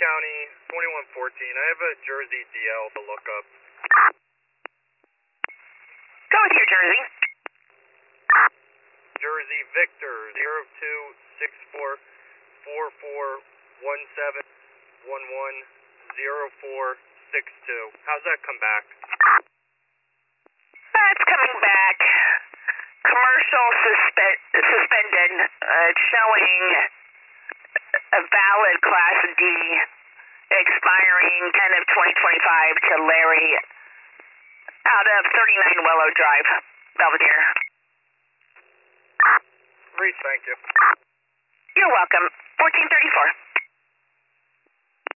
County, 2114. I have a Jersey DL to look up. Go with your Jersey. Jersey Victor, 0264-4417110462. How's that come back? That's coming back. Commercial suspended. It's showing a valid Class D expiring 10 of 2025 to Larry out of 39 Willow Drive, Belvedere. Reese, thank you. You're welcome. 1434.